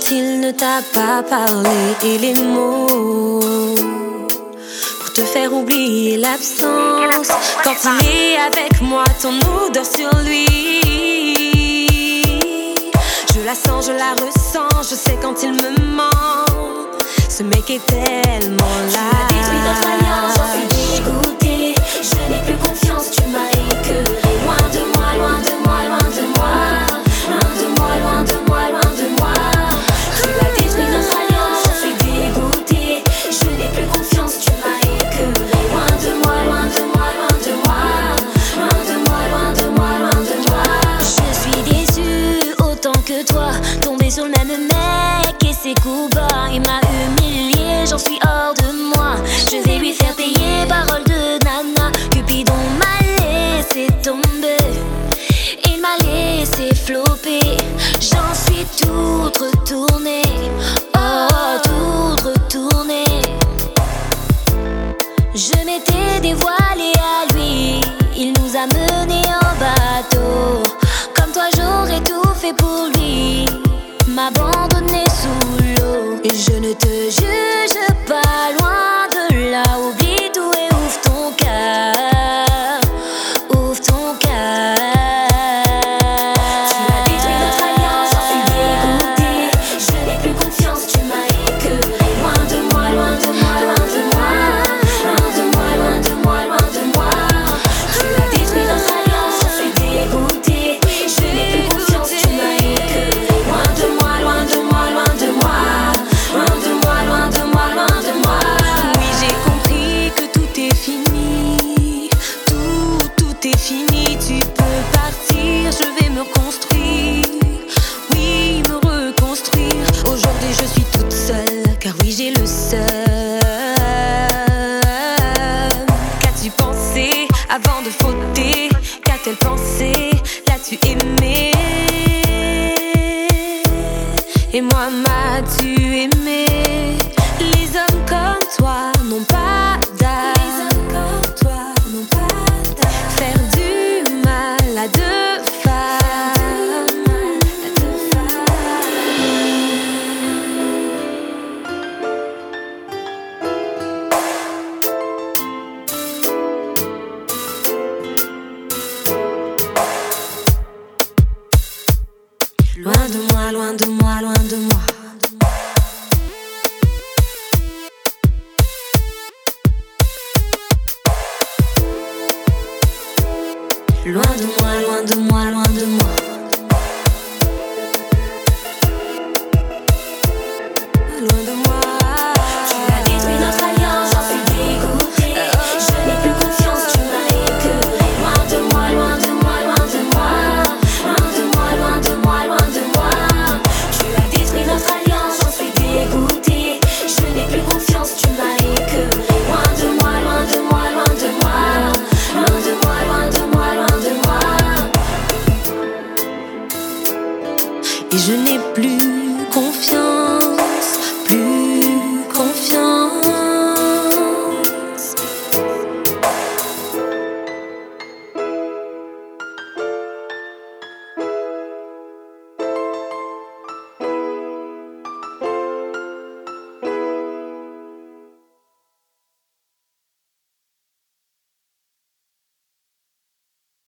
quand il ne t'a pas parlé et les mots pour te faire oublier l'absence. Quand il est avec moi, ton odeur sur lui, je la sens, je la ressens, je sais quand il me ment. Ce mec est tellement là. Tu as détruit notre alliance, j'en suis dégoûtée. Je n'ai plus confiance, tu m'as écœuré. Loin de moi, loin de moi, loin de moi. Loin de moi, loin de moi, loin de moi. Tu as détruit notre alliance, j'en suis dégoûtée. Je n'ai plus confiance, tu m'as écœuré. Loin de moi, loin de moi, loin de moi. Loin de moi, loin de moi, loin de moi. Je suis déçue autant que toi. Tombée sur le même mec et ses coups bas. Il m'a humilié, j'en suis hors de moi. Je vais lui faire payer, parole de nana. Cupidon m'a laissé tomber, il m'a laissé flopper. J'en suis toute retournée, oh toute retournée. Je m'étais dévoilée à lui, il nous a menés en bateau. Comme toi j'aurais tout fait pour lui, m'abandonner sous l'eau. Et je ne te juge pas, loin de là. Oublie tout et ouvre ton cœur, ouvre ton cœur. Tu as détruit notre alliance, j'en suis dégoûtée. Je n'ai plus confiance, tu m'as écœuré. Loin de moi, loin de moi, loin de moi. Loin de moi, loin de moi, loin de moi. Tu as détruit notre alliance, j'en suis dégoûtée. Je n'ai plus confiance, tu m'as écœuré. Loin de moi, loin de moi, loin de moi. Loin de moi, loin de moi, loin de moi. Oui, j'ai compris que tout est fini. Tout est fini. Tu peux partir, je vais me reconstruire. Oui, me reconstruire. Aujourd'hui, je suis toute seule, car oui, j'ai le seum. Qu'as-tu pensé avant de fauter? Qu'a-t-elle pensé? L'as-tu aimé? Et moi, m'as-tu aimé? Les hommes comme toi n'ont pas d'âme. Les hommes comme toi n'ont pas d'âme. Faire du mal à deux femmes. À deux femmes. Loin de moi, loin de moi, loin de moi. Loin de moi, loin de moi, loin de moi. Loin de moi.